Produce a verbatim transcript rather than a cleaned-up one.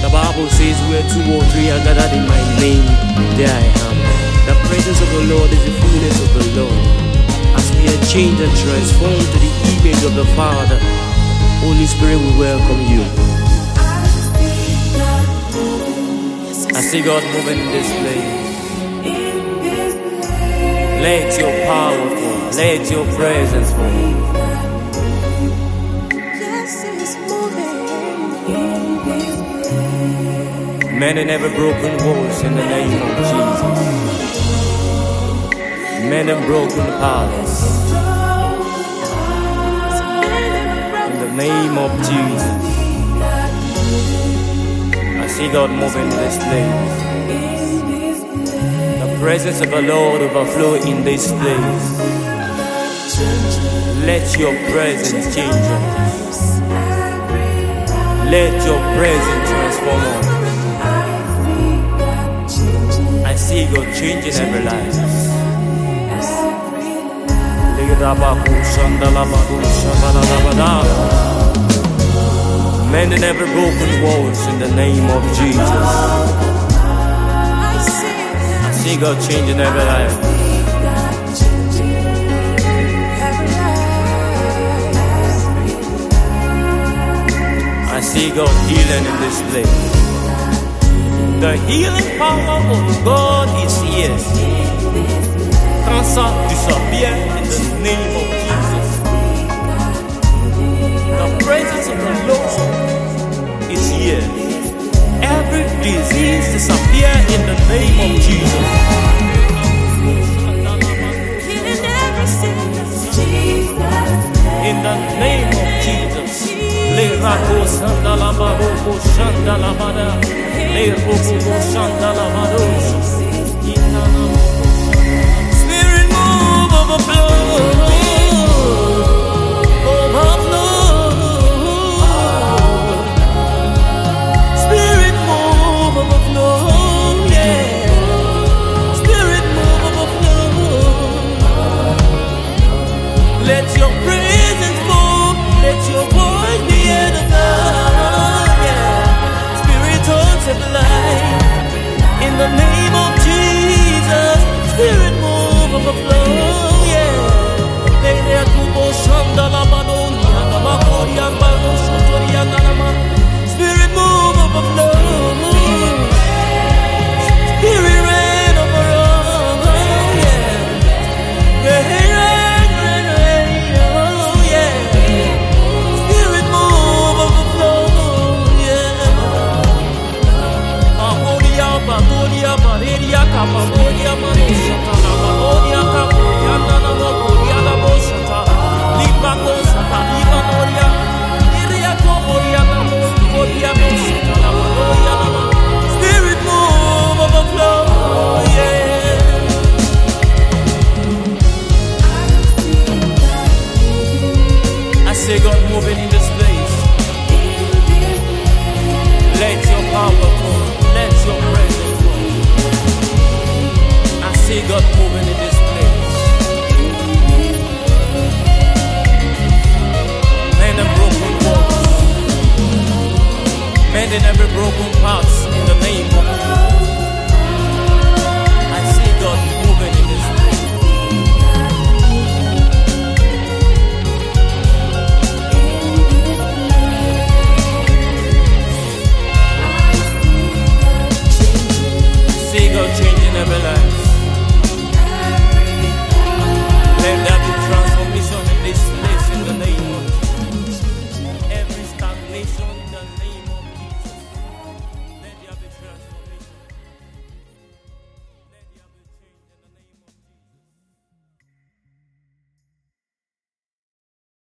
The Bible says where two or three are gathered in my name, there I am. The presence of the Lord is the fullness of the Lord. As we are changed and transformed to the image of the Father, Holy Spirit will welcome you. I see God moving in this place. Let your power fall, let your presence fall. Many never broken walls in the name of Jesus. Many broken palace in the name of Jesus. I see God moving in this place. The presence of the Lord overflow in this place. Let your presence change us. Let your presence transform us. I see God changing every life. Mending every broken walls in the name of Jesus. I see God changing every life. I see God healing in this place. The healing power of God is here. Cancer disappear in the name of Jesus. The presence of the Lord is here. Every disease disappear in the name of Jesus. In the name of Jesus. Le rako sandala baroko shandala bada. Le roko shandala bado. Spirit move, overflow, overflow. Spirit move, overflow, yeah. Spirit move, overflow. Let your presence fall, let your voice be edified, yeah. Spirit touch of life, in the name of Jesus. Spirit move, overflow, yeah. They there to go shanda la badonia, la badonia, badonia, sotoria, nanama. Spirit move, overflow. Spirit rain over all, yeah. Rain, rain, rain, rain, oh, yeah. Spirit move, overflow, yeah. Badonia, badonia, badonia, badonia, badonia. Spirit move, overflow, yeah. I say God moving in this place. Let your power fall, let your presence fall. I see God moving in this place. Mending broken walls, mending every broken part.